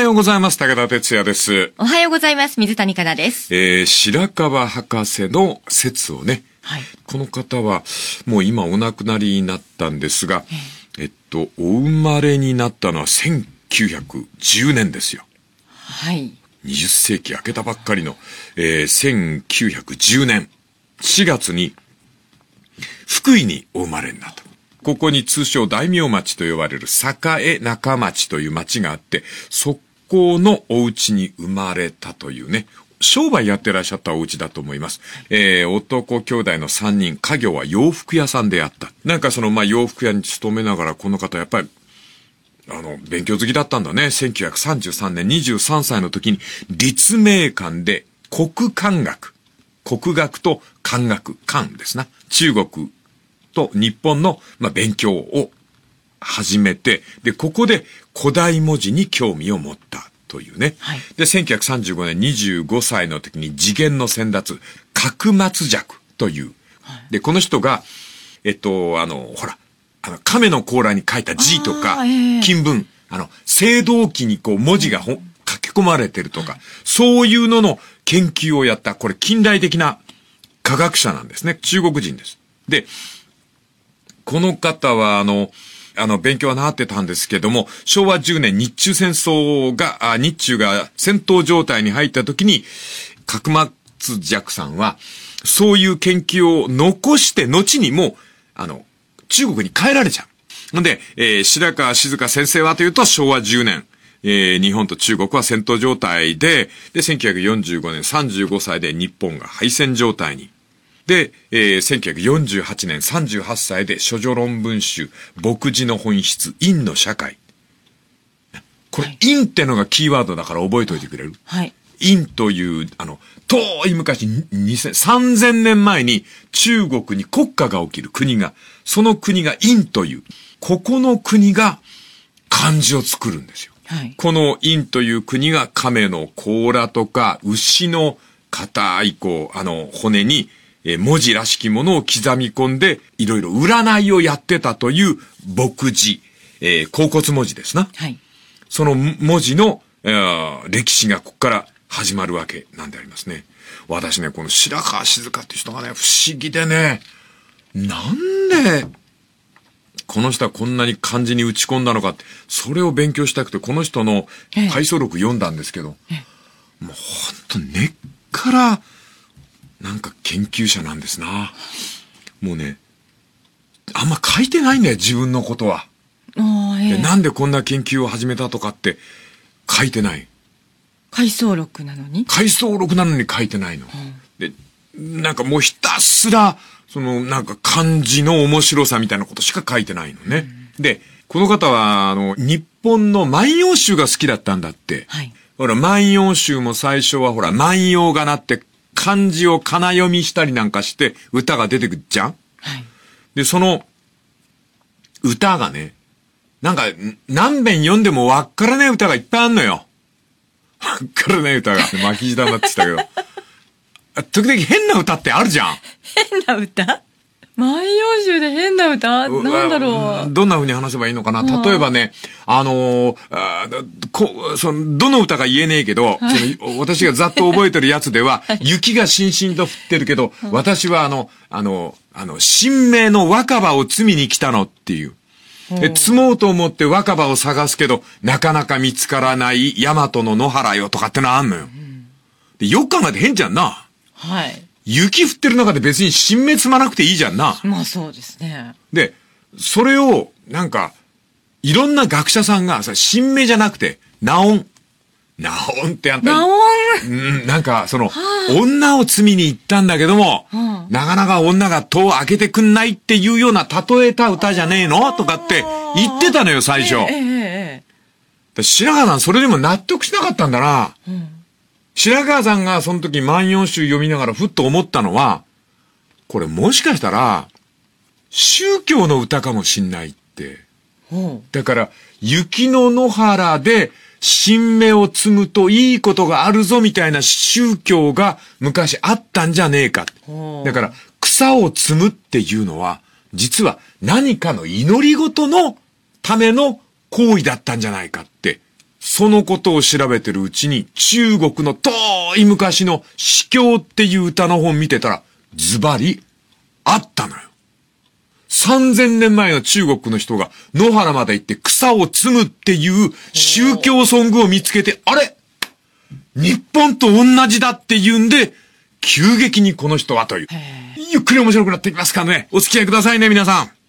ようございます。武田哲也です。 おはようございます。水谷香奈です。 白川博士の説をね、 はい、 この方はもう今お亡くなりになったんですが、お生まれになったのは1910年ですよ。 はい。 20世紀明けたばっかりの、1910年4月に福井にお生まれになった。ここに通称大名町と呼ばれる栄中町という町があって、そこのお家に生まれたというね、商売やってらっしゃったお家だと思います。男兄弟の3人、家業は洋服屋さんであった。なんか洋服屋に勤めながらこの方やっぱり、勉強好きだったんだね。1933年23歳の時に立命館で国漢学と漢学、漢ですな。中国と日本の、勉強を始めて、で、ここで古代文字に興味を持ったというね。 はい、 で、1935年25歳の時に次元の先達、角松尺という。で、この人が、亀の甲羅に書いた字とか、金文、青銅器に文字が書き込まれてるとか、そういうのの研究をやった、これ近代的な科学者なんですね。中国人です。で、この方は勉強はなってたんですけども、昭和10年日中が戦闘状態に入った時に、角松尺さんは、そういう研究を残して、後にも中国に帰られちゃう。で、白川静香先生はというと、昭和10年、日本と中国は戦闘状態で、1945年35歳で日本が敗戦状態に。で、1948年38歳で処女論文集、牧事の本質、陰の社会。これ、陰ってのがキーワードだから覚えておいてくれる？ はい。 陰という、遠い昔、3000年前に中国に国家が起きる国が、その国が陰という、ここの国が漢字を作るんですよ。 はい。 この陰という国が亀の甲羅とか、牛の硬い骨に、文字らしきものを刻み込んで、いろいろ占いをやってたという牧事、甲骨文字ですな。 はい。 その文字の、歴史がここから始まるわけなんでありますね。私ね、この白川静香って人がね、不思議でね、なんで、この人はこんなに漢字に打ち込んだのかって、それを勉強したくて、この人の回想録読んだんですけど、もうほんと根っから、なんか研究者なんですな。もうね、あんま書いてないんだよ、自分のことは。で、なんでこんな研究を始めたとかって書いてない。 回想録なのに書いてないの。で、なんかもうひたすら、なんか漢字の面白さみたいなことしか書いてないのね。で、この方は、日本の万葉集が好きだったんだって。 はい。 ほら、万葉集も最初はほら、万葉がなって、漢字をかな読みしたりなんかして歌が出てくるじゃん？ はい。 で、その歌がね、なんか何遍読んでもわっからない歌がいっぱいあんのよ。わっからない歌が巻き舌になってきたけど。時々変な歌ってあるじゃん。 変な歌？万葉集で変な歌？なんだろう。 どんな風に話せばいいのかな。例えばね、どの歌か言えねえけど、私がざっと覚えてるやつでは、雪がしんしんと降ってるけど、私は神明の若葉を摘みに来たのっていう。摘もうと思って若葉を探すけど、なかなか見つからない大和の野原よとかってのあんのよ。で、よく考えて変じゃんな。 はい。 雪降ってる中で別に新芽摘まなくていいじゃんな。 まあそうですね。 で、それを、なんか、いろんな学者さんが、新芽じゃなくて、ナオンってあんたナオンなんか、女を摘みに行ったんだけども、なかなか女が戸を開けてくんないっていうような例えた歌じゃねえのとかって言ってたのよ、最初。白川さんそれでも納得しなかったんだな。白川さんがその時万葉集読みながらふっと思ったのは、これもしかしたら、宗教の歌かもしんないって。だから、雪の野原で新芽を摘むといいことがあるぞみたいな宗教が昔あったんじゃねえか。だから、草を摘むっていうのは、実は何かの祈り事のための行為だったんじゃないかって、 そのことを調べてるうちに、中国の遠い昔の詩経っていう歌の本見てたら、ズバリ、あったのよ。3000年前の中国の人が野原まで行って草を摘むっていう宗教ソングを見つけて、あれ日本と同じだって言うんで、急激にこの人はという。ゆっくり面白くなっていきますからね。お付き合いくださいね、皆さん。